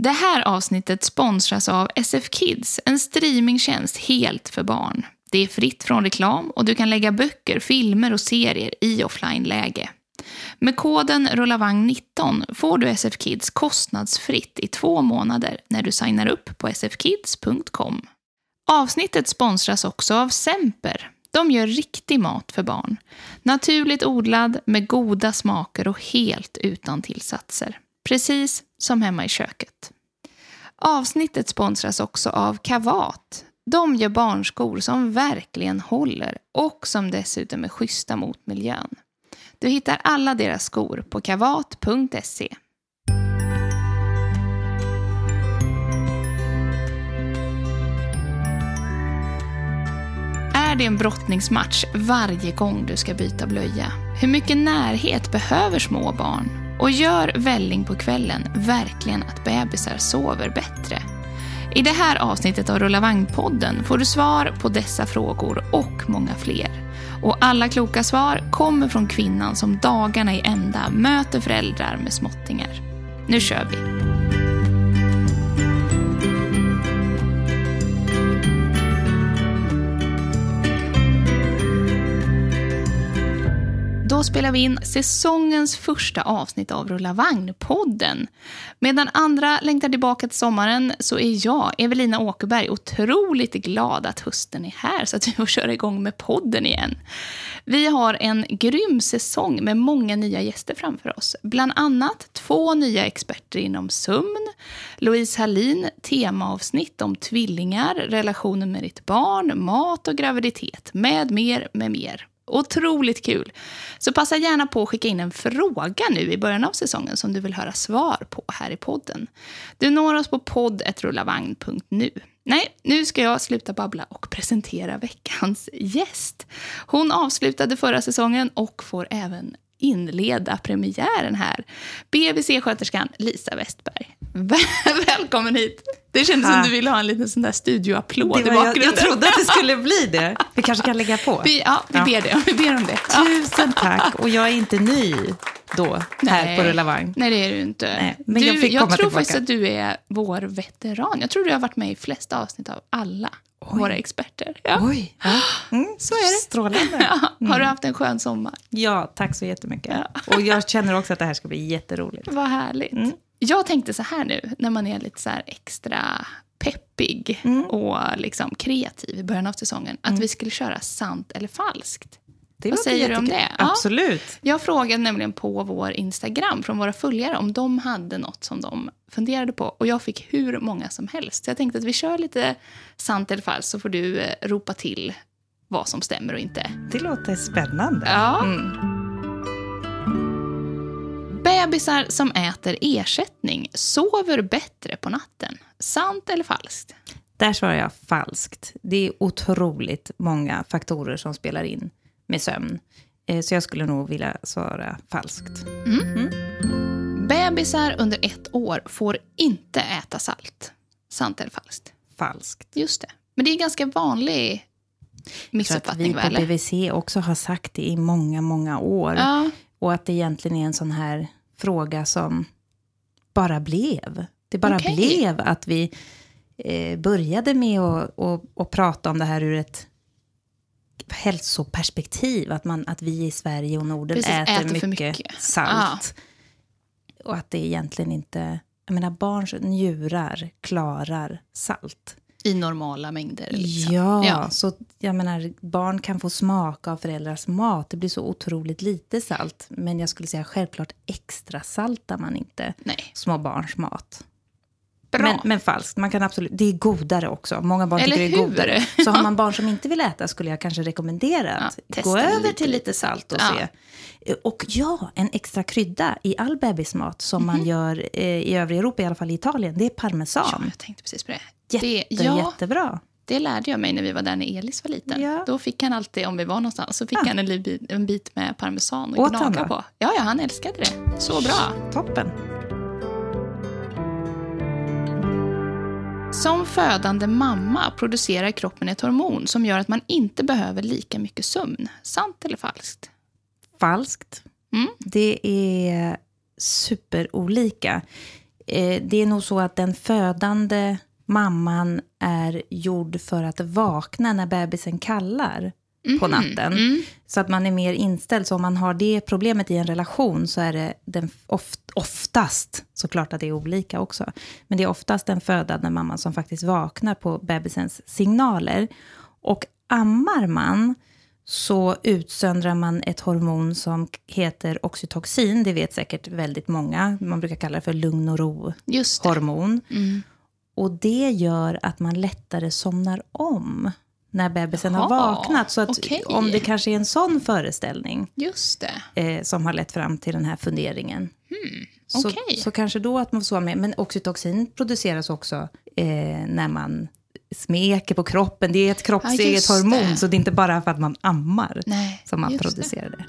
Det här avsnittet sponsras av SF Kids, en streamingtjänst helt för barn. Det är fritt från reklam och du kan lägga böcker, filmer och serier i offline-läge. Med koden RULLAVAGN19 får du SF Kids kostnadsfritt i 2 månader när du signar upp på sfkids.com. Avsnittet sponsras också av Semper. De gör riktig mat för barn. Naturligt odlad med goda smaker och helt utan tillsatser. Precis som hemma i köket. Avsnittet sponsras också av Kavat. De gör barnskor som verkligen håller och som dessutom är schyssta mot miljön. Du hittar alla deras skor på kavat.se. Är det en brottningsmatch varje gång du ska byta blöja? Hur mycket närhet behöver små barn? Och gör välling på kvällen verkligen att bebisar sover bättre? I det här avsnittet av Rullavagn-podden får du svar på dessa frågor och många fler. Och alla kloka svar kommer från kvinnan som dagarna i ända möter föräldrar med småttingar. Nu kör vi! Då spelar vi in säsongens första avsnitt av Rullavagn-podden. Medan andra längtar tillbaka till sommaren så är jag, Evelina Åkerberg, otroligt glad att hösten är här så att vi får köra igång med podden igen. Vi har en grym säsong med många nya gäster framför oss. Bland annat 2 nya experter inom sömn. Louise Hallin, temaavsnitt om tvillingar, relationen med ditt barn, mat och graviditet, med mer. Otroligt kul. Så passa gärna på att skicka in en fråga nu i början av säsongen som du vill höra svar på här i podden. Du når oss på podd@rullavagn.nu. Nej, nu ska jag sluta babbla och presentera veckans gäst. Hon avslutade förra säsongen och får även inleda premiären här. BVC-sköterskan Lisa Westberg. Välkommen hit. Det kändes som du ville ha en liten sån där studioapplåd i bakgrunden. Jag trodde att det skulle bli det. Vi kanske kan lägga på. Vi ber om det. Tusen tack. Och jag är inte ny då här på Rullavagn. Nej, det är du inte. Nej, men jag tror faktiskt att du är vår veteran. Jag tror du har varit med i flesta avsnitt av alla våra experter. Ja. Oj, ja. Så är det. Strålande. Har du haft en skön sommar? Ja, tack så jättemycket. Och jag känner också att det här ska bli jätteroligt. Vad härligt. Jag tänkte så här nu, när man är lite så här extra peppig och liksom kreativ i början av säsongen, att vi skulle köra sant eller falskt. Vad säger du om det? Absolut. Ja. Jag frågade nämligen på vår Instagram från våra följare om de hade något som de funderade på. Och jag fick hur många som helst. Så jag tänkte att vi kör lite sant eller falskt så får du ropa till vad som stämmer och inte. Det låter spännande. Ja. Bebisar som äter ersättning sover bättre på natten. Sant eller falskt? Där svarar jag falskt. Det är otroligt många faktorer som spelar in med sömn. Så jag skulle nog vilja svara falskt. Bebisar under 1 år får inte äta salt. Sant eller falskt? Falskt. Just det. Men det är ganska vanlig missuppfattning, väl? Vi på BVC också har sagt det i många, många år. Ja. Och att det egentligen är en sån här fråga som bara blev. Det bara blev att vi började med att prata om det här ur ett hälsoperspektiv. Att vi i Sverige och Norden äter mycket salt. Och att det egentligen inte... Jag menar, barns njurar klarar salt. I normala mängder. Liksom. Ja, så jag menar, barn kan få smaka av föräldrars mat. Det blir så otroligt lite salt. Men jag skulle säga självklart extra saltar man inte små barns mat. Men falskt, man kan absolut, det är godare också. Många barn tycker det är godare. Så har man barn som inte vill äta skulle jag kanske rekommendera att gå över till lite salt och se. Och en extra krydda i all bebismat som man gör i övriga Europa, i alla fall i Italien, det är parmesan. Ja, jag tänkte precis på det. Jättebra. Det lärde jag mig när vi var där när Elis var liten. Ja. Då fick han alltid, om vi var någonstans, så fick han en bit med parmesan och gnaga på. Ja, han älskade det. Så bra. Toppen. Som födande mamma producerar kroppen ett hormon som gör att man inte behöver lika mycket sömn. Sant eller falskt? Falskt. Det är superolika. Det är nog så att den födande mamman är gjord för att vakna när bebisen kallar på natten. Så att man är mer inställd. Så om man har det problemet i en relation så är det oftast, såklart att det är olika också, men det är oftast den födande mamman som faktiskt vaknar på bebisens signaler. Och ammar man så utsöndrar man ett hormon som heter oxytocin. Det vet säkert väldigt många. Man brukar kalla det för lugn- och ro-hormon. Och det gör att man lättare somnar om när bebisen har vaknat. Så att om det kanske är en sån föreställning som har lett fram till den här funderingen. Så kanske då att man får sova med. Men oxytocin produceras också när man smeker på kroppen. Det är ett kroppseget hormon, så det är inte bara för att man ammar som man producerar det.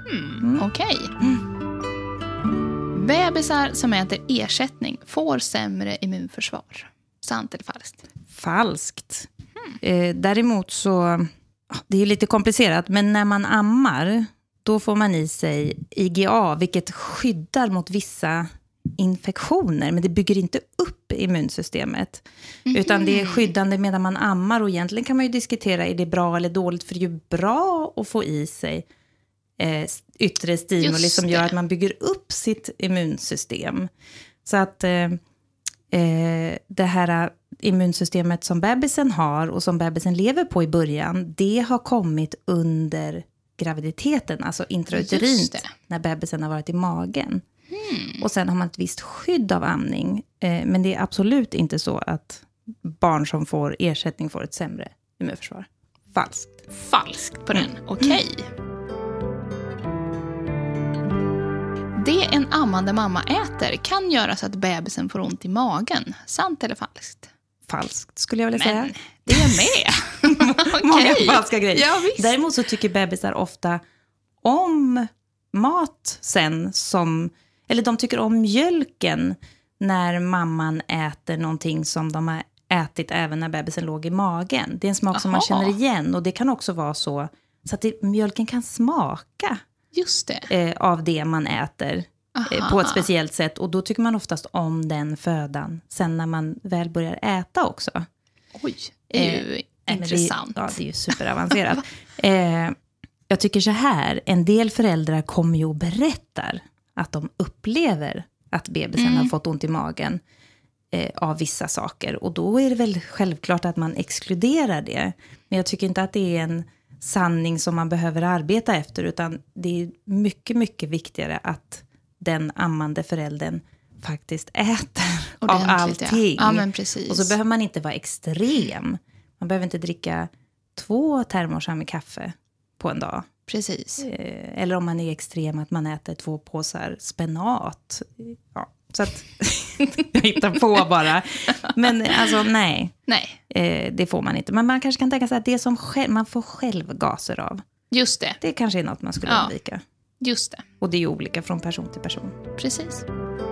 Bebisar som äter ersättning får sämre immunförsvar. Sant eller falskt? Falskt. Däremot så, det är lite komplicerat, men när man ammar då får man i sig IgA, vilket skyddar mot vissa infektioner, men det bygger inte upp immunsystemet. Utan det är skyddande medan man ammar, och egentligen kan man ju diskutera, är det bra eller dåligt, för det är ju bra att få i sig yttre stimuli som gör att man bygger upp sitt immunsystem. Så att det här immunsystemet som bebisen har och som bebisen lever på i början, det har kommit under graviditeten, alltså intrauterint, när bebisen har varit i magen. Och sen har man ett visst skydd av amning, men det är absolut inte så att barn som får ersättning får ett sämre immunförsvar. Falskt på den, okej. Det en ammande mamma äter kan göra så att bebisen får ont i magen. Sant eller falskt? Falskt skulle jag vilja säga. Men det är med. Många falska grejer. Ja, visst. Däremot så tycker bebisar ofta om mat sen eller de tycker om mjölken när mamman äter någonting som de har ätit även när bebisen låg i magen. Det är en smak som man känner igen, och det kan också vara så att mjölken kan smaka av det man äter på ett speciellt sätt, och då tycker man oftast om den födan sen när man väl börjar äta också. Oj, det är ju intressant. Det är ju superavancerat. Jag tycker så här, en del föräldrar kommer ju och berättar att de upplever att bebisen har fått ont i magen av vissa saker. Och då är det väl självklart att man exkluderar det. Men jag tycker inte att det är en sanning som man behöver arbeta efter, utan det är mycket, mycket viktigare att den ammande föräldern faktiskt äter av allting. Ja, men precis. Och så behöver man inte vara extrem. Man behöver inte dricka 2 termosar med kaffe på en dag. Precis. Eller om man är extrem att man äter 2 påsar spenat. Ja, så att jag hittar på bara. Men alltså nej. Det får man inte. Men man kanske kan tänka sig att det som man får själv gaser av. Just det. Det kanske är något man skulle undvika. Just det. Och det är ju olika från person till person. Precis.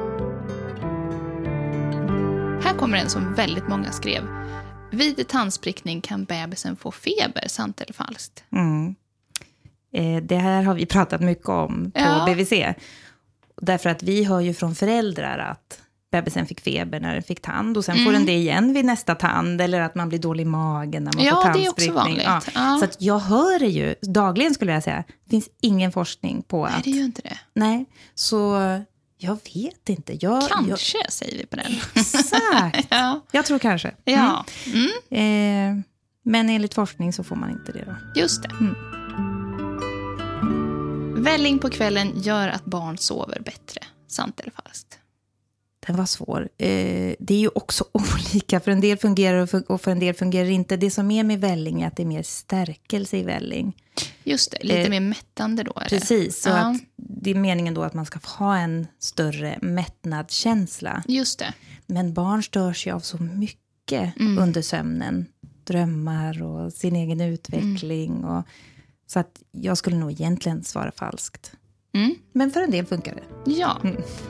Här kommer en som väldigt många skrev. Vid tandsprickning kan bebisen få feber, sant eller falskt? Det här har vi pratat mycket om på BVC. Därför att vi hör ju från föräldrar att bebisen fick feber när den fick tand. Och sen får den det igen vid nästa tand. Eller att man blir dålig i magen när man får tandsprickning. Det är också vanligt. Så att jag hhör det ju dagligen, skulle jag säga. Det finns ingen forskning på att... Nej, det är ju inte det. Nej, så jag vet inte. Kanske säger vi på den. Exakt. Jag tror kanske. Ja. Men enligt forskning så får man inte det då. Just det. Välling på kvällen gör att barn sover bättre. Sant eller falskt? Den var svår. Det är ju också olika. För en del fungerar och för en del fungerar inte. Det som är med välling är att det är mer stärkelse i välling. Just det, lite mer mättande då. Precis, så att det är meningen då att man ska ha en större mättnadskänsla. Just det. Men barn störs ju av så mycket under sömnen. Drömmar och sin egen utveckling. Så att jag skulle nog egentligen svara falskt. Men för en del funkar det. Ja.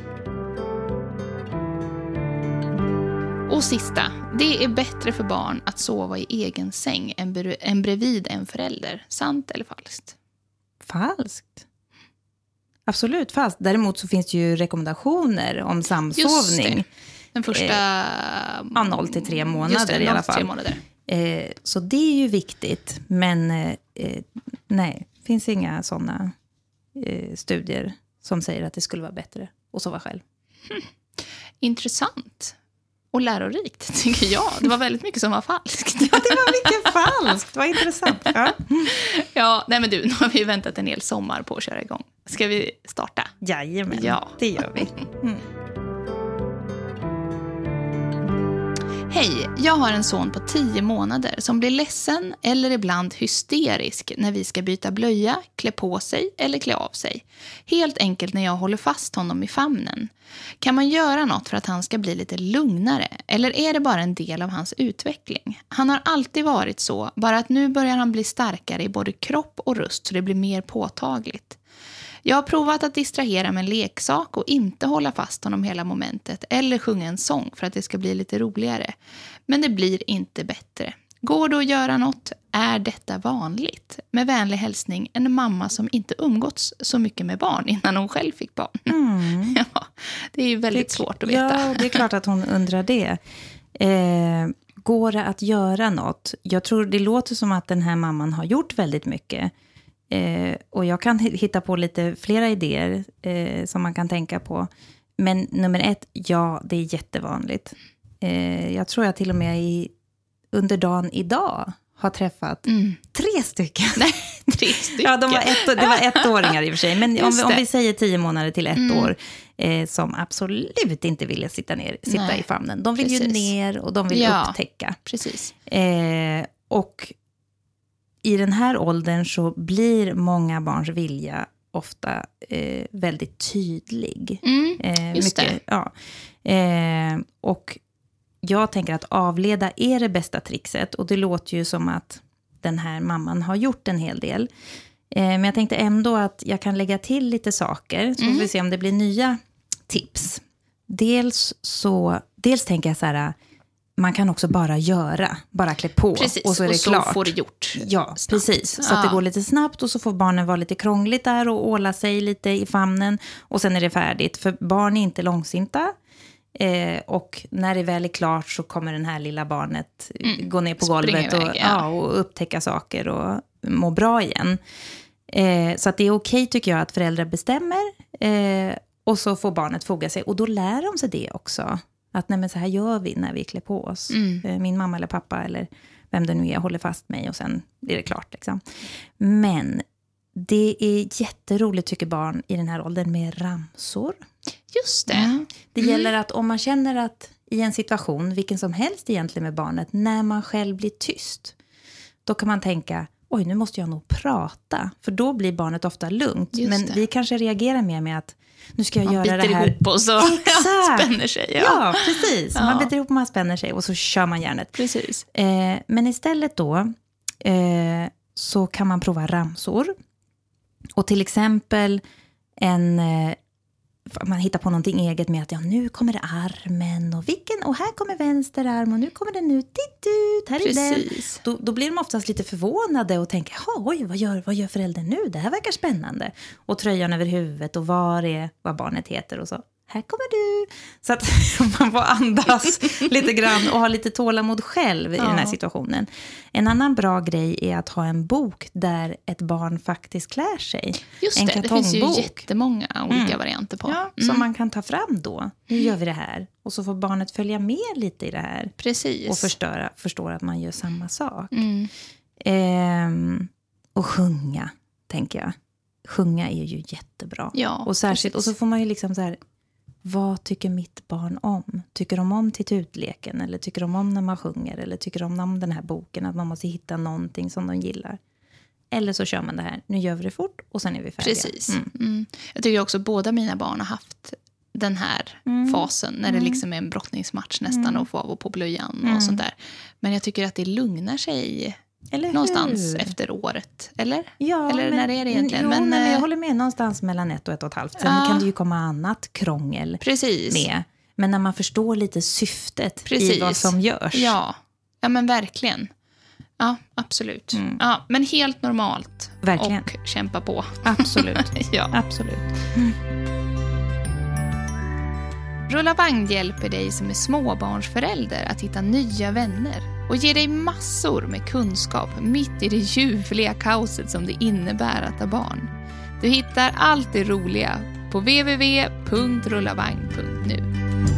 Och sista, det är bättre för barn att sova i egen säng än bredvid en förälder. Sant eller falskt? Falskt. absolut. Fast däremot så finns det ju rekommendationer om samsovning. Den första... 0 till 3 månader i alla fall. 3 månader. Så det är ju viktigt. Men nej, det finns inga sådana studier som säger att det skulle vara bättre att sova själv. Intressant. Och lärorikt, tycker jag. Det var väldigt mycket som var falskt. Ja, det var mycket falskt. Det var intressant. Ja. Ja, nej men du, nu har vi väntat en hel sommar på att köra igång. Ska vi starta? Jajamän, det gör vi. Hej, jag har en son på 10 månader som blir ledsen eller ibland hysterisk när vi ska byta blöja, klä på sig eller klä av sig. Helt enkelt när jag håller fast honom i famnen. Kan man göra något för att han ska bli lite lugnare eller är det bara en del av hans utveckling? Han har alltid varit så, bara att nu börjar han bli starkare i både kropp och röst så det blir mer påtagligt. Jag har provat att distrahera med en leksak och inte hålla fast honom hela momentet eller sjunga en sång för att det ska bli lite roligare. Men det blir inte bättre. Går det att göra något? Är detta vanligt? Med vänlig hälsning, en mamma som inte umgåtts så mycket med barn innan hon själv fick barn. Ja, det är ju väldigt svårt att veta. Ja, det är klart att hon undrar det. Går det att göra något? Jag tror det låter som att den här mamman har gjort väldigt mycket. Och jag kan hitta på lite flera idéer som man kan tänka på. Men nummer 1, ja, det är jättevanligt. Jag tror jag till och med under dagen idag har träffat 3 stycken. Nej, 3 stycken. Ja, det var 1-åringar i och för sig. Men om vi säger 10 månader till 1 år som absolut inte ville sitta i famnen. De vill ju ner och de vill upptäcka. Precis. Och i den här åldern så blir många barns vilja ofta väldigt tydlig. Just mycket, ja. Och jag tänker att avleda är det bästa trixet. Och det låter ju som att den här mamman har gjort en hel del. Men jag tänkte ändå att jag kan lägga till lite saker. Så får vi se om det blir nya tips. Dels tänker jag så här... Man kan också bara klä på. Precis, och så är det så klart. Får det gjort. Ja, snabbt. Precis. Så att det går lite snabbt och så får barnen vara lite krångligt där och åla sig lite i famnen. Och sen är det färdigt. För barn är inte långsinta. Och när det väl är klart så kommer den här lilla barnet gå ner på golvet och upptäcka saker och må bra igen. Så att det är okej tycker jag att föräldrar bestämmer. Och så får barnet foga sig. Och då lär de sig det också. Att nej, men så här gör vi när vi klär på oss. Min mamma eller pappa eller vem det nu är håller fast mig och sen är det klart. Liksom. Men det är jätteroligt tycker barn i den här åldern med ramsor. Just det. Det gäller att om man känner att i en situation, vilken som helst egentligen med barnet, när man själv blir tyst. Då kan man tänka, oj nu måste jag nog prata. För då blir barnet ofta lugnt. Men vi kanske reagerar mer med att nu ska jag göra det här. Man biter ihop och så spänner sig. Ja, precis. Ja. Man biter ihop och man spänner sig och så kör man järnet. Precis. Men istället då så kan man prova ramsor. Och till exempel man hittar på någonting eget med att nu kommer det armen och här kommer vänster arm och nu kommer den ut ut, här är den. Då blir de oftast lite förvånade och tänker, oj, vad gör föräldern nu? Det här verkar spännande. Och tröjan över huvudet och vad barnet heter och så. Här kommer du. Så att man får andas lite grann och ha lite tålamod själv i den här situationen. En annan bra grej är att ha en bok där ett barn faktiskt klär sig. Just det, det finns ju jättemånga olika varianter på. Ja, som man kan ta fram då. Nu gör vi det här. Och så får barnet följa med lite i det här. Precis. Och förstår att man gör samma sak. Och sjunga, tänker jag. Sjunga är ju jättebra. Ja, och särskilt, och så får man ju liksom så här... Vad tycker mitt barn om? Tycker de om titutleken? Eller tycker de om när man sjunger? Eller tycker de om den här boken? Att man måste hitta någonting som de gillar. Eller så kör man det här. Nu gör vi det fort och sen är vi färdiga. Precis. Jag tycker också att båda mina barn har haft den här fasen. När det liksom är en brottningsmatch nästan. Och få av och på blöjan och sånt där. Men jag tycker att det lugnar sig... Eller någonstans efter året, eller? Ja, eller när är det egentligen? Jo, men jag håller med någonstans mellan 1 och 1,5. Sen kan det ju komma annat krångel med. Men när man förstår lite syftet i vad som görs. Ja men verkligen. Ja, absolut. Ja, men helt normalt. Verkligen. Och kämpa på. Absolut. Ja. Absolut. Rulla vagn hjälper dig som är småbarnsförälder att hitta nya vänner och ger dig massor med kunskap mitt i det ljuvliga kaoset som det innebär att ha barn. Du hittar allt det roliga på www.rullavagn.nu.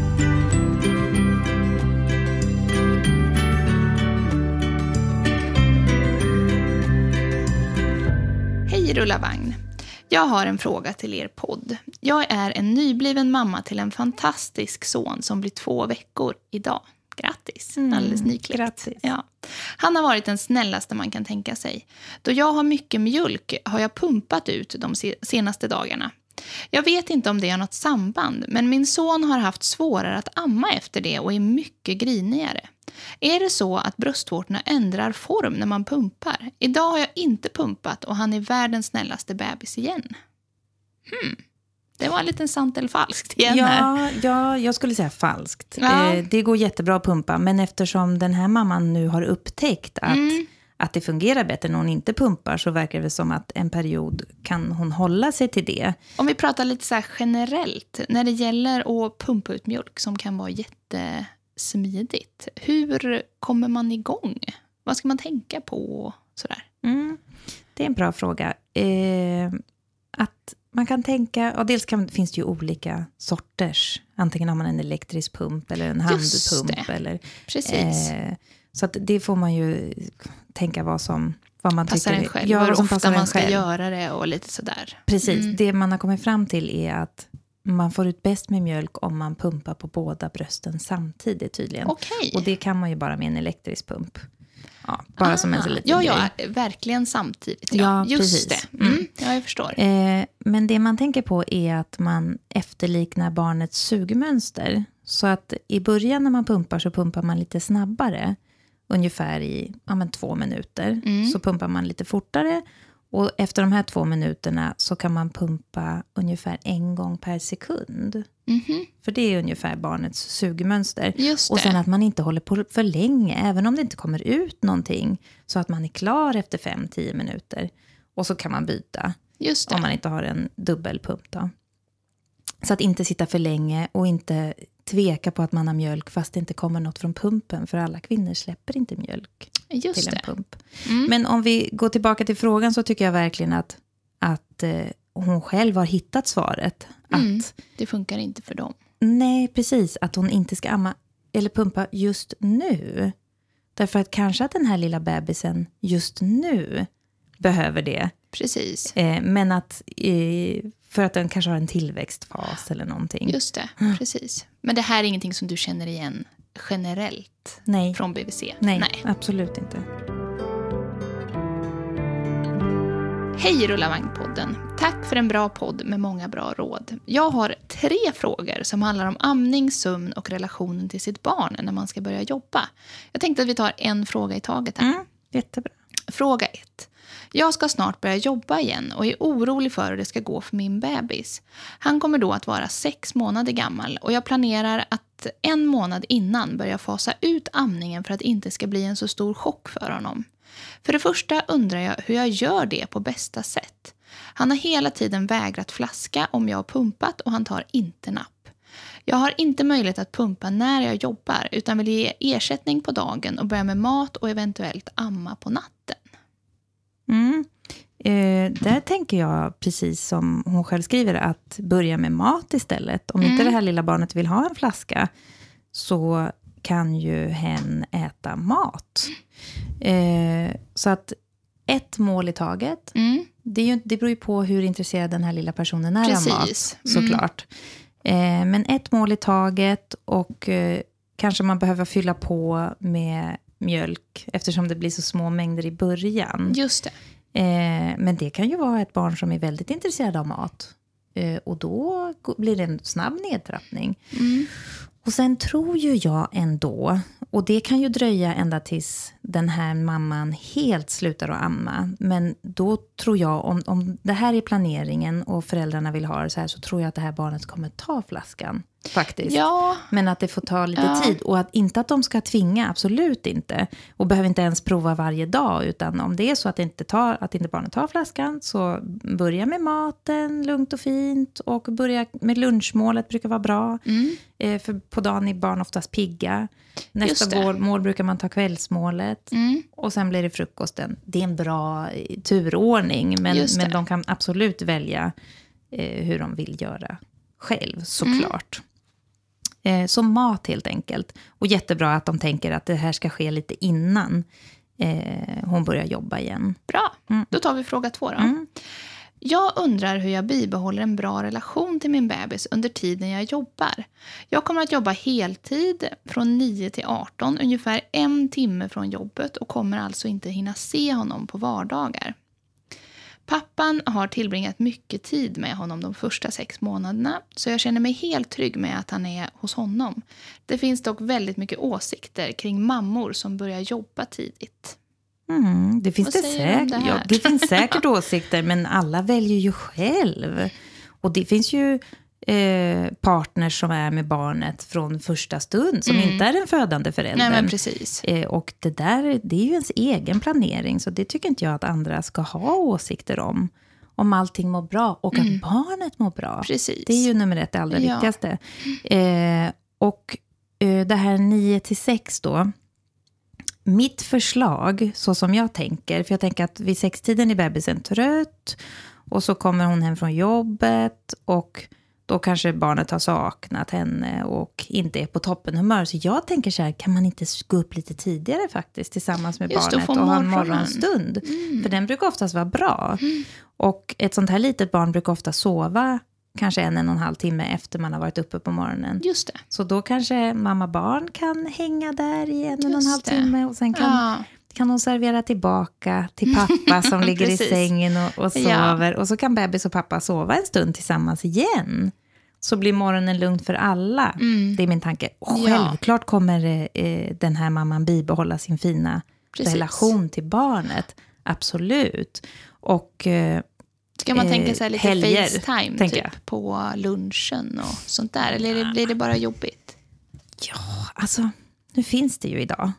Hej Rulla vagn! Jag har en fråga till er podd. Jag är en nybliven mamma till en fantastisk son som blir 2 veckor idag. Grattis, alldeles nykläckt. Grattis. Ja. Han har varit den snällaste man kan tänka sig. Då jag har mycket mjölk har jag pumpat ut de senaste dagarna. Jag vet inte om det har något samband, men min son har haft svårare att amma efter det och är mycket grinigare. Är det så att bröstvårtorna ändrar form när man pumpar? Idag har jag inte pumpat och han är världens snällaste bebis igen. Det var en liten sant eller falskt igen här. Ja, jag skulle säga falskt. Ja. Det går jättebra att pumpa, men eftersom den här mamman nu har upptäckt att det fungerar bättre när hon inte pumpar, så verkar det som att en period kan hon hålla sig till det. Om vi pratar lite så här generellt, när det gäller att pumpa ut mjölk som kan vara jättesmidigt. Hur kommer man igång? Vad ska man tänka på? Sådär? Det är en bra fråga. Att man kan tänka, dels finns det ju olika sorters. Antingen har man en elektrisk pump eller en handpump. Eller, precis. Så att det får man ju tänka vad man passar tycker. En själv, ja, hur ofta man ska själv. Göra det och lite sådär. Precis, det man har kommit fram till är att man får ut bäst med mjölk om man pumpar på båda brösten samtidigt tydligen. Okej. Och det kan man ju bara med en elektrisk pump. Ja, bara som en så liten grej. Verkligen samtidigt. Ja, just precis. det. Ja, jag förstår. Men det man tänker på är att man efterliknar barnets sugmönster. Så att i början när man pumpar så pumpar man lite snabbare. Ungefär i 2 minuter. Så pumpar man lite fortare. Och efter de här 2 minuterna så kan man pumpa ungefär 1 gång per sekund. För det är ungefär barnets sugmönster. Just det. Och sen att man inte håller på för länge, även om det inte kommer ut någonting. Så att man är klar efter 5-10 minuter. Och så kan man byta. Just det. Om man inte har en dubbelpump då. Så att inte sitta för länge och inte tveka på att man har mjölk fast det inte kommer något från pumpen. För alla kvinnor släpper inte mjölk till en pump. Men om vi går tillbaka till frågan så tycker jag verkligen att hon själv har hittat svaret. Att, det funkar inte för dem. Nej, precis. Att hon inte ska amma eller pumpa just nu. Därför att kanske att den här lilla bebisen just nu behöver det. Precis. Men att för att den kanske har en tillväxtfas eller någonting. Just det, precis. Men det här är ingenting som du känner igen generellt från BVC? Nej, absolut inte. Hej Rullavagnpodden. Tack för en bra podd med många bra råd. Jag har 3 frågor som handlar om amning, sömn och relationen till sitt barn när man ska börja jobba. Jag tänkte att vi tar en fråga i taget här. Jättebra. Fråga 1. Jag ska snart börja jobba igen och är orolig för hur det ska gå för min bebis. Han kommer då att vara 6 månader gammal och jag planerar att 1 månad innan börja fasa ut amningen för att det inte ska bli en så stor chock för honom. För det första undrar jag hur jag gör det på bästa sätt. Han har hela tiden vägrat flaska om jag har pumpat och han tar inte napp. Jag har inte möjlighet att pumpa när jag jobbar utan vill ge ersättning på dagen och börja med mat och eventuellt amma på natten. Där tänker jag precis som hon själv skriver att börja med mat istället. Om inte det här lilla barnet vill ha en flaska så kan ju hen äta mat. Så att 1 mål i taget. Det beror ju på hur intresserad den här lilla personen är av mat, såklart. Men 1 mål i taget och kanske man behöver fylla på med mjölk eftersom det blir så små mängder i början. Just det. Men det kan ju vara ett barn som är väldigt intresserad av mat. Och då blir det en snabb nedtrappning. Och sen tror ju jag ändå, och det kan ju dröja ända tills den här mamman helt slutar att amma. Men då tror jag, om det här är planeringen och föräldrarna vill ha det så här, så tror jag att det här barnet kommer ta flaskan. faktiskt. Ja. Men att det får ta lite tid. Och inte att de ska tvinga, absolut inte. Och behöver inte ens prova varje dag. Utan om det är så att inte barnet tar flaskan, så börja med maten, lugnt och fint. Och börja med lunchmålet, brukar vara bra. För på dagen är barn oftast pigga. Nästa mål brukar man ta kvällsmålet. Och sen blir det frukosten. Det är en bra turordning. Men de kan absolut välja hur de vill göra själv, såklart. Så mat helt enkelt. Och jättebra att de tänker att det här ska ske lite innan hon börjar jobba igen. Bra, då tar vi fråga 2 då. Jag undrar hur jag bibehåller en bra relation till min bebis under tiden jag jobbar. Jag kommer att jobba heltid från 9 till 18, ungefär 1 timme från jobbet, och kommer alltså inte hinna se honom på vardagar. Pappan har tillbringat mycket tid med honom de första 6 månaderna, så jag känner mig helt trygg med att han är hos honom. Det finns dock väldigt mycket åsikter kring mammor som börjar jobba tidigt. Det finns det finns säkert åsikter, men alla väljer ju själv. Och det finns ju partners som är med barnet från första stund, som inte är den födande föräldern. Nej, men precis. Och det är ju ens egen planering, så det tycker inte jag att andra ska ha åsikter om allting mår bra och att barnet mår bra. Precis. Det är ju nummer 1, det allra viktigaste. Och det här 9 till 6 då, mitt förslag, så som jag tänker, för jag tänker att vid 6-tiden är bebisen trött och så kommer hon hem från jobbet och då kanske barnet har saknat henne och inte är på toppenhumör. Så jag tänker så här, kan man inte gå upp lite tidigare faktiskt tillsammans med barnet och ha en morgonstund? För den brukar oftast vara bra. Och ett sånt här litet barn brukar ofta sova kanske 1,5 timme efter man har varit uppe på morgonen. Just det. Så då kanske mamma-barn kan hänga där i 1,5 timme och sen kan hon servera tillbaka till pappa som ligger i sängen och sover. Och så kan bebis och pappa sova en stund tillsammans igen. Så blir morgonen lugnt för alla. Det är min tanke. Och självklart kommer den här mamman bibehålla sin fina relation till barnet. Absolut. Och ska man tänka sig lite helger, FaceTime typ, på lunchen och sånt där? Eller blir det bara jobbigt? Ja, alltså, nu finns det ju idag.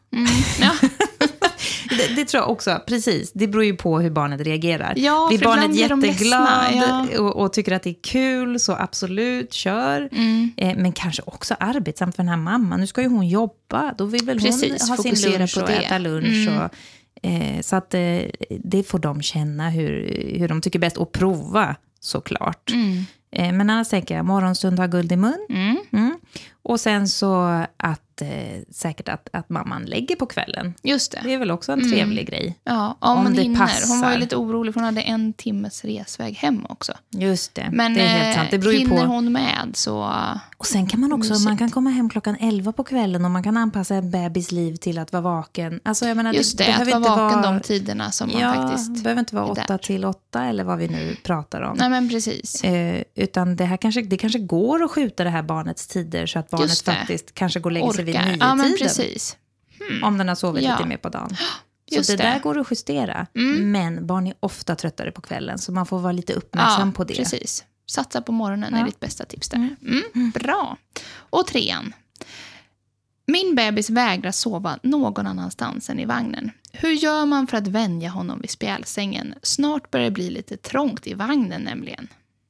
Det tror jag också, precis. Det beror ju på hur barnet reagerar. Ja, blir barnet jätteglad och tycker att det är kul, så absolut, kör. Men kanske också arbetsamt för den här mamman. Nu ska ju hon jobba, då vill väl hon ha sin lunch och äta lunch och så att det får de känna hur de tycker bäst och prova, såklart. Men annars tänker jag, morgonstund har guld i mun. Och sen så säkert att mamman lägger på kvällen. Just det. Det är väl också en trevlig grej. Ja, om man hinner. Passar. Hon var ju lite orolig för hon hade 1 timmes resväg hem också. Just det, men det är helt sant. Det beror ju hinner på. Hon med så... Och sen kan man också, man kan komma hem klockan 11 på kvällen och man kan anpassa en bebis liv till att vara vaken. Alltså jag menar, just det, att vara vaken de tiderna som man faktiskt... det behöver inte vara 8 till 8 eller vad vi nu pratar om. Nej, men precis. Utan det kanske går att skjuta det här barnets tider så att barnet faktiskt kanske går och lägger sig vid 9-tiden. Ja, men precis. Om den har sovit lite mer på dagen. Så det där går att justera. Men barn är ofta tröttare på kvällen, så man får vara lite uppmärksam på det. Precis. Satsa på morgonen är ditt bästa tips där. Bra. Och 3. Min bebis vägrar sova någon annanstans än i vagnen. Hur gör man för att vänja honom vid spjälsängen? Snart börjar det bli lite trångt i vagnen nämligen.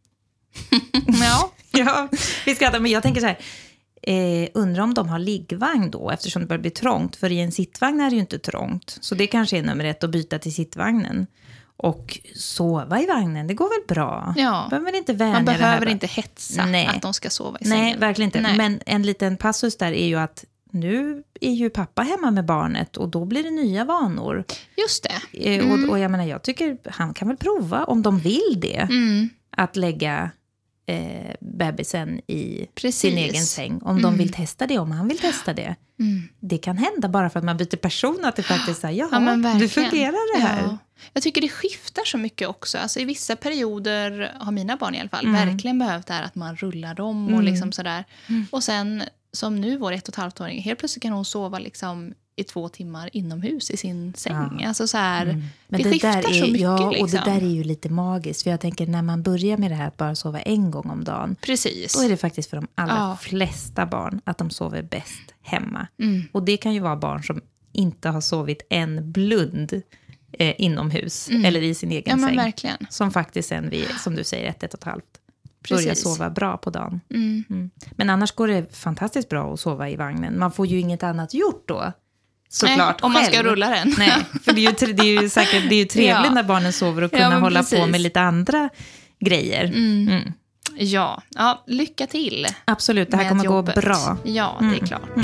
Ja, vi skrattar, men jag tänker så här. Undrar om de har liggvagn då, eftersom det börjar bli trångt. För i en sittvagn är det ju inte trångt. Så det kanske är nummer 1 att byta till sittvagnen. Och sova i vagnen, det går väl bra. Ja. Man behöver inte hetsa att de ska sova i sängen. Nej, verkligen inte. Nej. Men en liten passus där är ju att nu är ju pappa hemma med barnet och då blir det nya vanor. Just det. Och jag menar, jag tycker han kan väl prova, om de vill det, att lägga bebisen i sin egen säng. Om de vill testa det, om han vill testa det. Det kan hända bara för att man byter person, att det faktiskt säger, du fungerar det här. Ja. Jag tycker det skiftar så mycket också. Alltså, i vissa perioder har mina barn i alla fall verkligen behövt det här att man rullar dem och liksom sådär. Och sen, som nu vår 1,5-åring, helt plötsligt kan hon sova liksom i 2 timmar inomhus i sin säng. Alltså så här, Men det skiftar så mycket. Ja, och liksom. det där är ju lite magiskt. För jag tänker, när man börjar med det här att bara sova en gång om dagen. Precis. Då är det faktiskt för de allra flesta barn att de sover bäst hemma. Och det kan ju vara barn som inte har sovit en blund inomhus. Eller i sin egen säng. Verkligen. Som faktiskt sen vid, som du säger, 1,5. Börja sova bra på dagen. Men annars går det fantastiskt bra att sova i vagnen. Man får ju inget annat gjort då. Såklart om man ska rulla den. Nej, för det är ju trevligt när barnen sover och kunna hålla på med lite andra grejer. Ja, lycka till. Absolut, det här kommer gå bra. Ja, det är klart.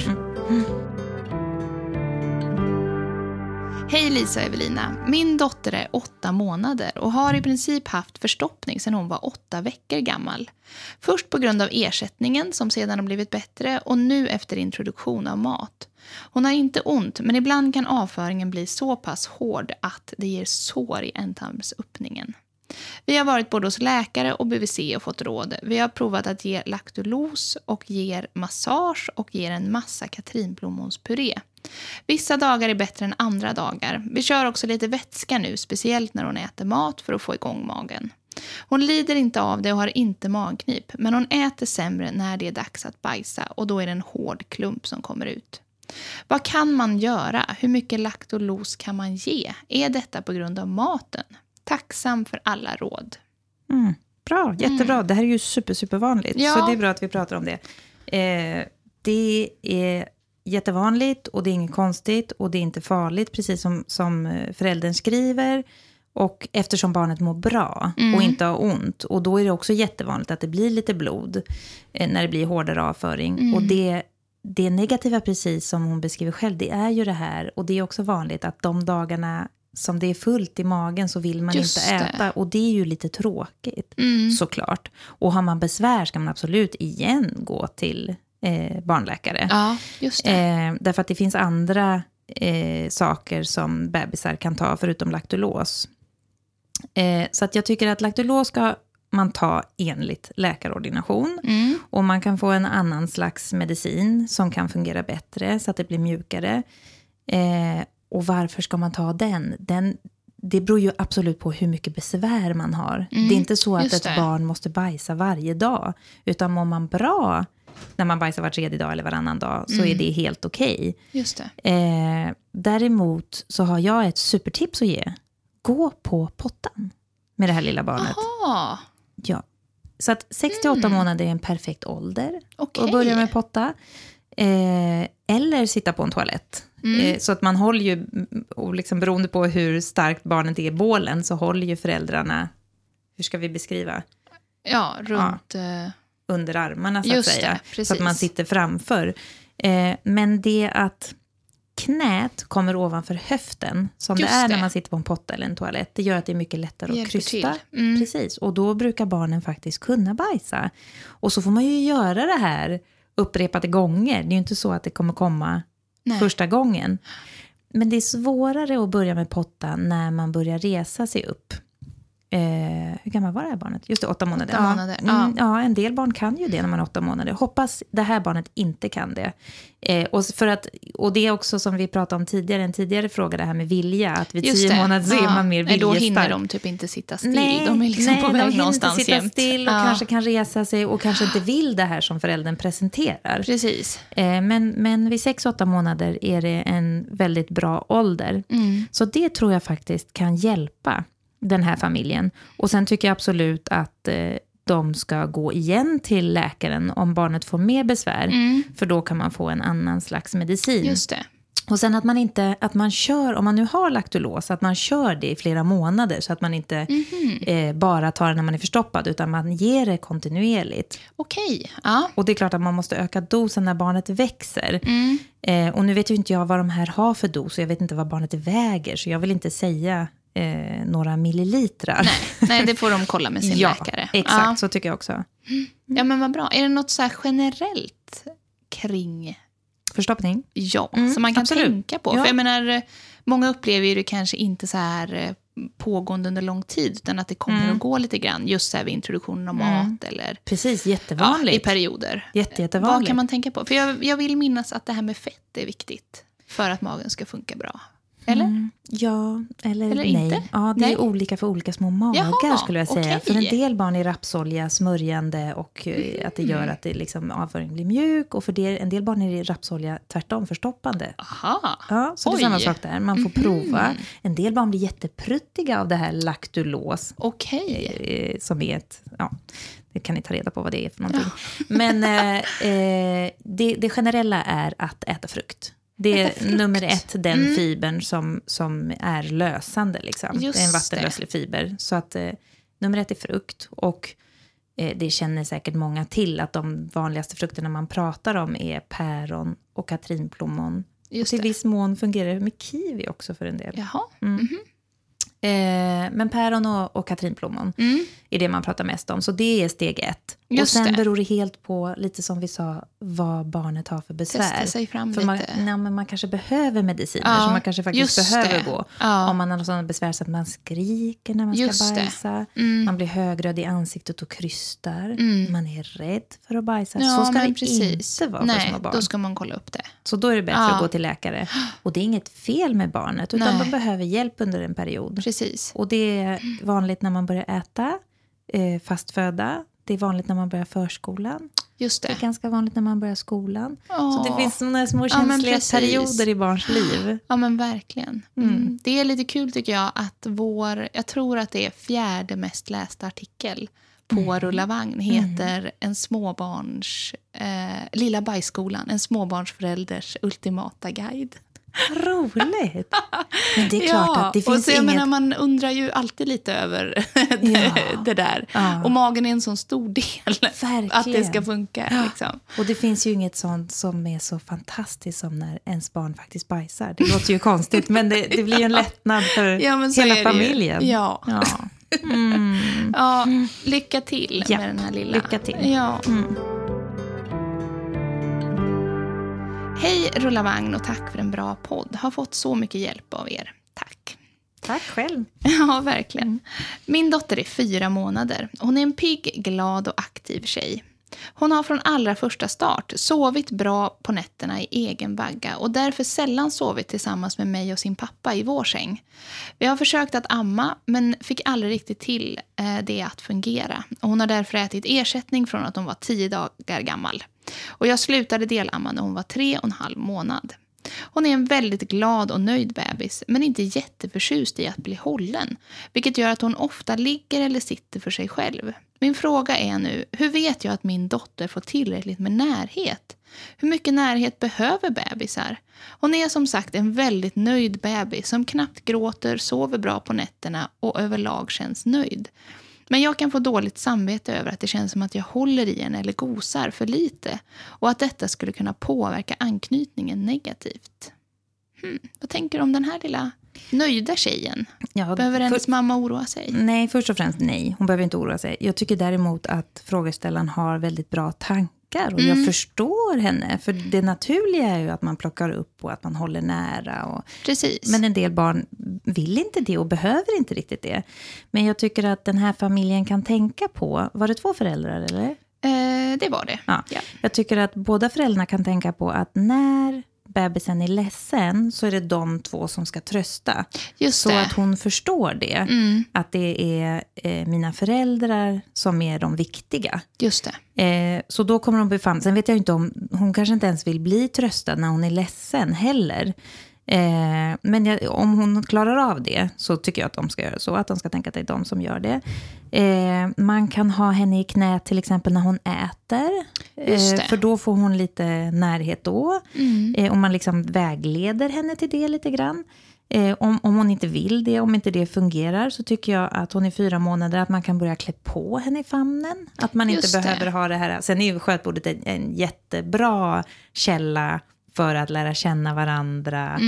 Hej Lisa och Evelina. Min dotter är 8 månader och har i princip haft förstoppning sedan hon var 8 veckor gammal. Först på grund av ersättningen som sedan har blivit bättre och nu efter introduktion av mat. Hon har inte ont, men ibland kan avföringen bli så pass hård att det ger sår i ändtarmsöppningen. Vi har varit både hos läkare och BVC och fått råd. Vi har provat att ge laktolos och ger massage och ger en massa katrinblommonspuré. Vissa dagar är bättre än andra dagar. Vi kör också lite vätska nu, speciellt när hon äter mat för att få igång magen. Hon lider inte av det och har inte magknip, men hon äter sämre när det är dags att bajsa och då är det en hård klump som kommer ut. Vad kan man göra? Hur mycket laktolos kan man ge? Är detta på grund av maten? Tacksam för alla råd. Bra, jättebra. Det här är ju supervanligt. Ja. Så det är bra att vi pratar om det. Det är jättevanligt och det är inget konstigt och det är inte farligt, precis som föräldern skriver. Och eftersom barnet mår bra och inte har ont. Och då är det också jättevanligt att det blir lite blod när det blir hårdare avföring. Och det negativa, precis som hon beskriver själv, det är ju det här. Och det är också vanligt att de dagarna som det är fullt i magen så vill man inte äta. Och det är ju lite tråkigt, såklart. Och har man besvär ska man absolut igen gå till barnläkare. Ja, just det. Därför att det finns andra saker som bebisar kan ta förutom laktolos. Så att jag tycker att laktolos ska man ta enligt läkarordination. Och man kan få en annan slags medicin som kan fungera bättre så att det blir mjukare. Och varför ska man ta den? Det beror ju absolut på hur mycket besvär man har. Det är inte så att ett barn måste bajsa varje dag. Utan mår man bra när man bajsar var 3:e dag eller varannan dag så är det helt okej. Just det. Däremot så har jag ett supertips att ge. Gå på pottan med det här lilla barnet. Aha. Ja. Så att 6-8 månader är en perfekt ålder att börja med potta. Eller sitta på en toalett. Så att man håller ju, och liksom beroende på hur starkt barnet är i bålen så håller ju föräldrarna, hur ska vi beskriva? Ja, runt... under armarna så att säga. Det, så att man sitter framför. Men det att knät kommer ovanför höften, som det är när man sitter på en potta eller en toalett, det gör att det är mycket lättare att krysta. Precis. Och då brukar barnen faktiskt kunna bajsa. Och så får man ju göra det här upprepade gånger. Det är ju inte så att det kommer komma första gången. Men det är svårare att börja med potta när man börjar resa sig upp. Hur gammal var det här barnet? Just det, 8 månader. 8 månader. Ja, en del barn kan ju det när man är 8 månader. Hoppas det här barnet inte kan det. Och det är också som vi pratade om tidigare, en tidigare fråga, det här med vilja. Att vid 10 månader så är man mer viljestark. Då hinner de typ inte sitta still. De är liksom på väg någonstans sitta jämt. Still och kanske kan resa sig och kanske inte vill det här som föräldern presenterar. Precis. Men vid 6-8 månader är det en väldigt bra ålder. Så det tror jag faktiskt kan hjälpa den här familjen. Och sen tycker jag absolut att de ska gå igen till läkaren om barnet får mer besvär. För då kan man få en annan slags medicin. Just det. Och sen att man kör, om man nu har laktolos, att man kör det i flera månader. Så att man inte bara tar det när man är förstoppad, utan man ger det kontinuerligt. Okej, ja. Och det är klart att man måste öka dosen när barnet växer. Och nu vet ju inte jag vad de här har för dos. Och jag vet inte vad barnet väger. Så jag vill inte säga några millilitrar. Nej, det får de kolla med sin läkare. Exakt, så tycker jag också. Ja, men vad bra. Är det något så här generellt kring förstoppning? Ja, som man kan tänka på. För jag menar, många upplever ju det kanske inte så här pågående under lång tid, utan att det kommer att gå lite grann just så här vid introduktionen av mat eller precis, jättevanligt. I perioder. Jättevanligt. Vad kan man tänka på? För jag vill minnas att det här med fett är viktigt. för att magen ska funka bra. Eller? Ja, eller nej. Inte? Ja, det är olika för olika små magar skulle jag säga. Okay. För en del barn är rapsolja smörjande och att det gör att det liksom, avföringen blir mjuk. Och för en del barn är rapsolja tvärtom förstoppande. Aha. Ja, så det är samma sak där. Man får prova. En del barn blir jättepruttiga av det här laktulos. Okej. Som är ett... Ja, det kan ni ta reda på vad det är för någonting. Ja. Men det generella är att äta frukt. Det är nummer 1, den fibern som är lösande. Liksom. Det är en vattenlöslig fiber. Så att nummer 1 är frukt. Och det känner säkert många till att de vanligaste frukterna man pratar om är päron och katrinplommon. Och till viss mån fungerar det med kiwi också för en del. Jaha. Men päron och katrinplommon är det man pratar mest om. Så det är steg 1. Och sen beror det helt på, lite som vi sa, vad barnet har för besvär. Testa sig fram för lite. Men man kanske behöver mediciner så man kanske faktiskt behöver gå. Om man har sådana besvär så att man skriker när man ska bajsa. Man blir högröd i ansiktet och krystar. Man är rädd för att bajsa. Så ska det inte vara för små barn. Då ska man kolla upp det. Så då är det bättre att gå till läkare. Och det är inget fel med barnet, utan de behöver hjälp under en period. Precis. Och det är vanligt när man börjar äta fastföda. Det är vanligt när man börjar förskolan. Just det. Det är ganska vanligt när man börjar skolan. Så det finns sådana små känsliga perioder i barns liv. Ja, men verkligen. Det är lite kul tycker jag att jag tror att det är 4:e mest lästa artikel på Rulla Vagn heter en småbarns lilla bajsskolan, en småbarnsförälders ultimata guide. Roligt. Men det är klart att det finns och så, menar, man undrar ju alltid lite över det där. Ja. Och magen är en sån stor del. Verkligen. Att det ska funka. Ja. Liksom. Och det finns ju inget sånt som är så fantastiskt som när ens barn faktiskt bajsar. Det låter ju konstigt, men det blir ju en lättnad för hela familjen. Ja. Lycka till med den här lilla. Lycka till. Ja. Hej Rulla Vagn och tack för en bra podd. Har fått så mycket hjälp av er. Tack. Tack själv. Ja, verkligen. Min dotter är 4 månader. Hon är en pigg, glad och aktiv tjej. Hon har från allra första start sovit bra på nätterna i egen vagga och därför sällan sovit tillsammans med mig och sin pappa i vår säng. Vi har försökt att amma men fick aldrig riktigt till det att fungera. Och hon har därför ätit ersättning från att hon var 10 dagar gammal. Och jag slutade delamma när hon var 3,5 månad. Hon är en väldigt glad och nöjd bebis men inte jätteförtjust i att bli hållen. Vilket gör att hon ofta ligger eller sitter för sig själv. Min fråga är nu, hur vet jag att min dotter får tillräckligt med närhet? Hur mycket närhet behöver bebisar? Hon är som sagt en väldigt nöjd bebis som knappt gråter, sover bra på nätterna och överlag känns nöjd. Men jag kan få dåligt samvete över att det känns som att jag håller i henne eller gosar för lite. Och att detta skulle kunna påverka anknytningen negativt. Vad tänker du om den här lilla nöjda tjejen? Behöver hennes mamma oroa sig? Nej, först och främst nej. Hon behöver inte oroa sig. Jag tycker däremot att frågeställaren har väldigt bra tankar. Och jag förstår henne. För det naturliga är ju att man plockar upp och att man håller nära. Precis. Men en del barn vill inte det och behöver inte riktigt det. Men jag tycker att den här familjen kan tänka på... Var det 2 föräldrar eller? Det var det. Ja. Jag tycker att båda föräldrarna kan tänka på att när bebisen är ledsen så är det de 2 som ska trösta. Just så det. att hon förstår det. Att det är mina föräldrar som är de viktiga. Just det. Så då kommer de befamna. Sen vet jag inte om hon kanske inte ens vill bli tröstad när hon är ledsen heller. Men om hon klarar av det så tycker jag att de ska göra så. Att de ska tänka att det är de som gör det. Man kan ha henne i knä till exempel när hon äter. För då får hon lite närhet då. Om man liksom vägleder henne till det lite grann. Om hon inte vill det, om inte det fungerar så tycker jag att hon är 4 månader att man kan börja klä på henne i famnen. Att man inte behöver ha det här. Sen är ju skötbordet en jättebra källa för att lära känna varandra.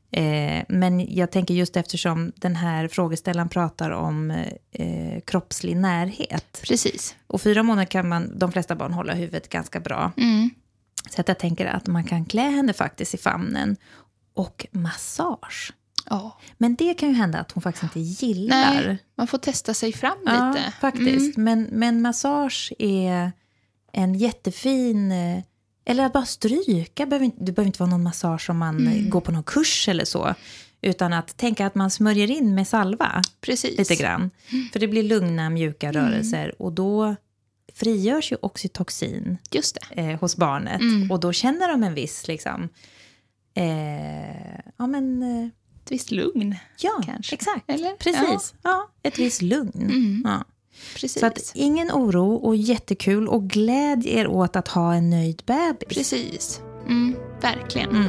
Men jag tänker just eftersom den här frågeställaren pratar om kroppslig närhet. Precis. Och 4 månader kan de flesta barn hålla huvudet ganska bra. Så att jag tänker att man kan klä henne faktiskt i famnen. Och massage. Ja. Men det kan ju hända att hon faktiskt inte gillar. Nej, man får testa sig fram lite. Ja, faktiskt. Men massage är en jättefin Eller att bara stryka. Det behöver inte vara någon massage som man går på någon kurs eller så. Utan att tänka att man smörjer in med salva. Precis. Lite grann. För det blir lugna, mjuka rörelser. Och då frigörs ju oxytocin. Just det. Hos barnet. Och då känner de en viss liksom... ett visst lugn. Ja, kanske. Exakt. Eller? Precis. Ja, ett visst lugn. Ja. Precis. Så att ingen oro och jättekul och glädj er åt att ha en nöjd bebis. Precis. Verkligen.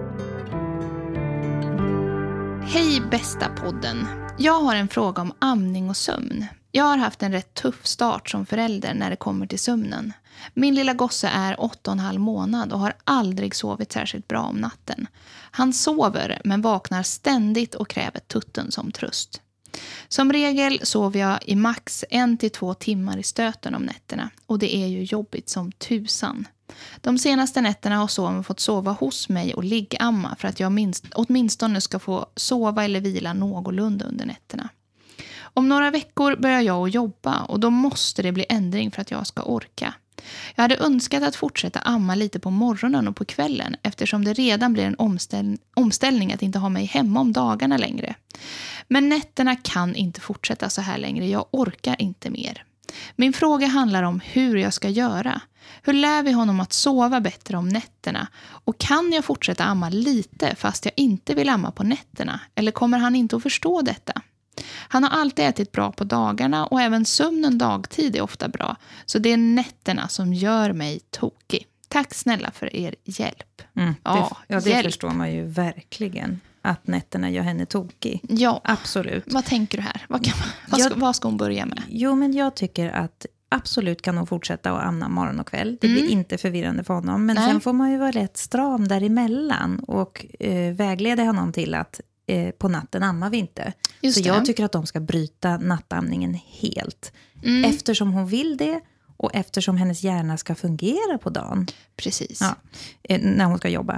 Hej bästa podden. Jag har en fråga om amning och sömn. Jag har haft en rätt tuff start som förälder när det kommer till sömnen. Min lilla gosse är 8,5 månad och har aldrig sovit särskilt bra om natten. Han sover men vaknar ständigt och kräver tutten som tröst. Som regel sover jag i max 1-2 timmar i stöten om nätterna och det är ju jobbigt som tusan. De senaste nätterna har sonen fått sova hos mig och liggamma för att jag åtminstone ska få sova eller vila någorlunda under nätterna. Om några veckor börjar jag att jobba och då måste det bli ändring för att jag ska orka. Jag hade önskat att fortsätta amma lite på morgonen och på kvällen eftersom det redan blir en omställning att inte ha mig hemma om dagarna längre. Men nätterna kan inte fortsätta så här längre, jag orkar inte mer. Min fråga handlar om hur jag ska göra. Hur lär vi honom att sova bättre om nätterna? Och kan jag fortsätta amma lite fast jag inte vill amma på nätterna? Eller kommer han inte att förstå detta? Han har alltid ätit bra på dagarna och även sömnen dagtid är ofta bra. Så det är nätterna som gör mig tokig. Tack snälla för er hjälp. Det hjälp. Förstår man ju verkligen. Att nätterna gör henne tokig. Ja, absolut. Vad tänker du här? Vad ska hon börja med? Jo, men jag tycker att absolut kan hon fortsätta att amma morgon och kväll. Det blir inte förvirrande för honom. Men sen får man ju vara rätt stram däremellan. Och vägleda honom till att på natten ammar vi inte. Så jag tycker att de ska bryta nattamningen helt. Eftersom hon vill det. Och eftersom hennes hjärna ska fungera på dagen. Precis. Ja, när hon ska jobba.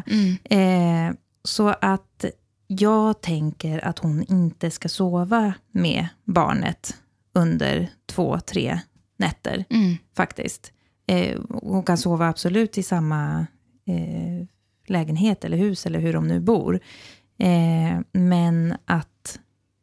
Så att jag tänker att hon inte ska sova med barnet under 2-3 nätter. Faktiskt. Hon kan sova absolut i samma lägenhet eller hus eller hur de nu bor. Men att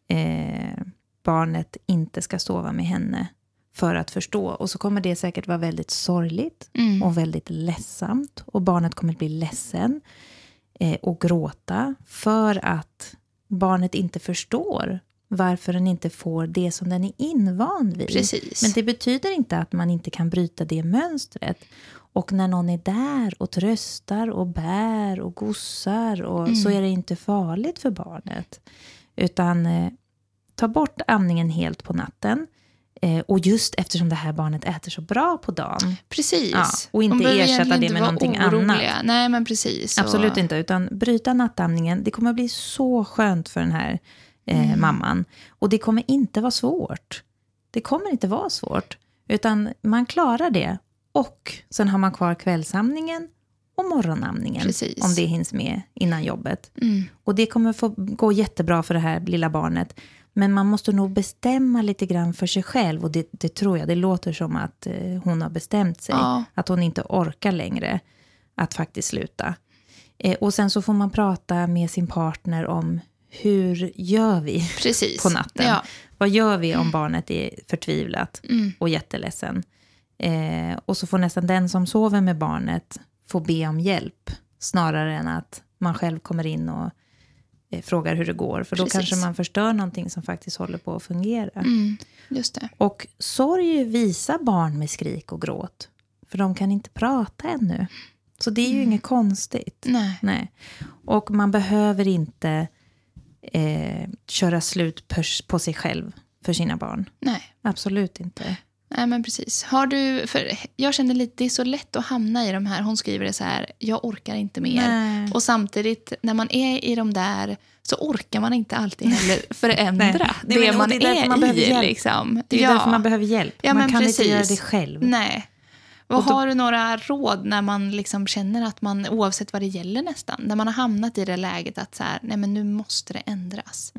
barnet inte ska sova med henne för att förstå. Och så kommer det säkert vara väldigt sorgligt och väldigt ledsamt. Och barnet kommer bli ledsen och gråta för att barnet inte förstår varför den inte får det som den är invand vid. Precis. Men det betyder inte att man inte kan bryta det mönstret. Och när någon är där och tröstar och bär och gossar och så är det inte farligt för barnet. Utan ta bort amningen helt på natten. Och just eftersom det här barnet äter så bra på dagen. Precis. Ja, och inte ersätta det med någonting annat. Nej, men precis. Absolut inte, utan bryta nattamningen. Det kommer bli så skönt för den här mamman. Och det kommer inte vara svårt. Det kommer inte vara svårt. Utan man klarar det. Och sen har man kvar kvällsamningen och morgonamningen. Precis. Om det hinns med innan jobbet. Och det kommer få gå jättebra för det här lilla barnet. Men man måste nog bestämma lite grann för sig själv. Och det tror jag, det låter som att hon har bestämt sig. Ja. Att hon inte orkar längre att faktiskt sluta. Och sen så får man prata med sin partner om hur gör vi på natten. Ja. Vad gör vi om barnet är förtvivlat och jätteledsen. Och så får nästan den som sover med barnet få be om hjälp. Snarare än att man själv kommer in och frågar hur det går. För då kanske man förstör någonting som faktiskt håller på att fungera. Just det. Och sorg visar barn med skrik och gråt. För de kan inte prata ännu. Så det är ju inget konstigt. Nej. Och man behöver inte köra slut på sig själv för sina barn. Nej. Absolut inte. Nej, men precis. För jag känner lite, det är så lätt att hamna i de här, hon skriver det så här, jag orkar inte mer. Nej. Och samtidigt, när man är i de där, så orkar man inte alltid heller förändra det man är i. Liksom. Det är därför man behöver hjälp. Ja, man kan inte göra det själv. Nej. Och har du några råd när man liksom känner att man, oavsett vad det gäller nästan, när man har hamnat i det läget att så här, nej men nu måste det ändras.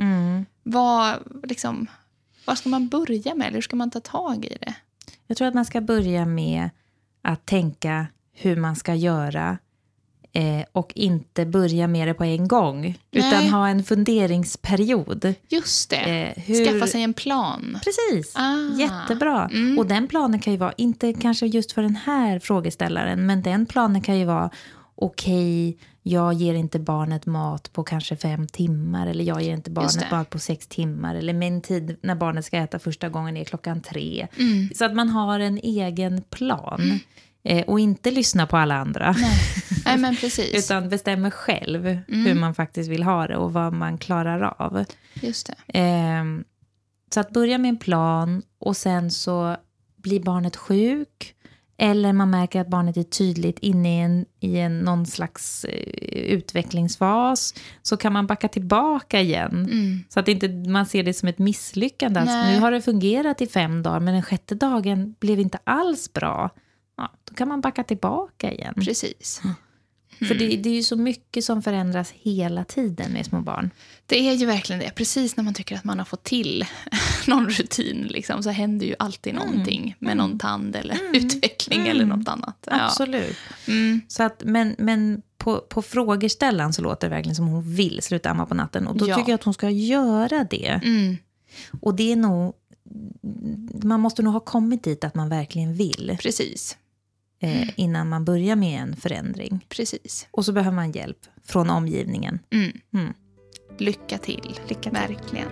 Vad ska man börja med? Eller hur ska man ta tag i det? Jag tror att man ska börja med att tänka, hur man ska göra och inte börja med det på en gång. Utan ha en funderingsperiod. Just det. Skaffa sig en plan. Precis. Jättebra. Och den planen kan ju vara, inte kanske just för den här frågeställaren, men den planen kan ju vara okej, jag ger inte barnet mat på kanske 5 timmar. Eller jag ger inte barnet mat på 6 timmar. Eller min tid när barnet ska äta första gången är 3:00. Så att man har en egen plan. Och inte lyssna på alla andra. Nej, men precis. Utan bestämmer själv hur man faktiskt vill ha det och vad man klarar av. Just det. Så att börja med en plan och sen så blir barnet sjuk. Eller man märker att barnet är tydligt inne i någon slags utvecklingsfas. Så kan man backa tillbaka igen. Så att inte man ser det som ett misslyckande. Alltså, nu har det fungerat i 5 dagar men den 6:e dagen blev inte alls bra. Ja, då kan man backa tillbaka igen. Precis. För det är ju så mycket som förändras hela tiden med små barn. Det är ju verkligen det. Precis när man tycker att man har fått till någon rutin liksom, så händer ju alltid någonting med någon tand eller utveckling eller något annat. Ja. Absolut. Så att, men på frågeställaren så låter det verkligen som hon vill sluta amma på natten. Och då tycker jag att hon ska göra det. Och det är nog, man måste nog ha kommit dit att man verkligen vill. Precis. Innan man börjar med en förändring. Precis. Och så behöver man hjälp från omgivningen. Lycka till. Verkligen.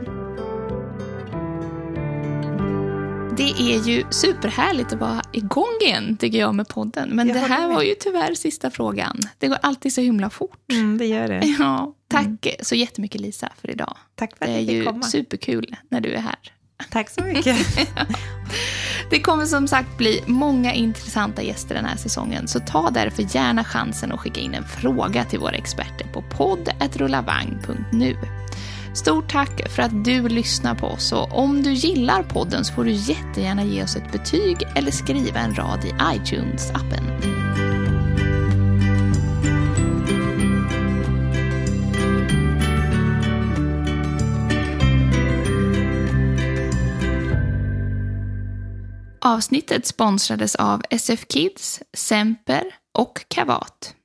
Det är ju superhärligt att vara igång igen, tycker jag, med podden. Men det här var ju tyvärr sista frågan. Det går alltid så himla fort. Det gör det. Ja, tack så jättemycket, Lisa, för idag. Tack för att du fick komma. Det är ju superkul när du är här. Tack så mycket. Det kommer som sagt bli många intressanta gäster den här säsongen, så ta därför gärna chansen att skicka in en fråga till våra experter på podd@rullavagn.nu. Stort tack för att du lyssnar på oss, och om du gillar podden så får du jättegärna ge oss ett betyg eller skriva en rad i iTunes-appen. Avsnittet sponsrades av SF Kids, Semper och Kavat.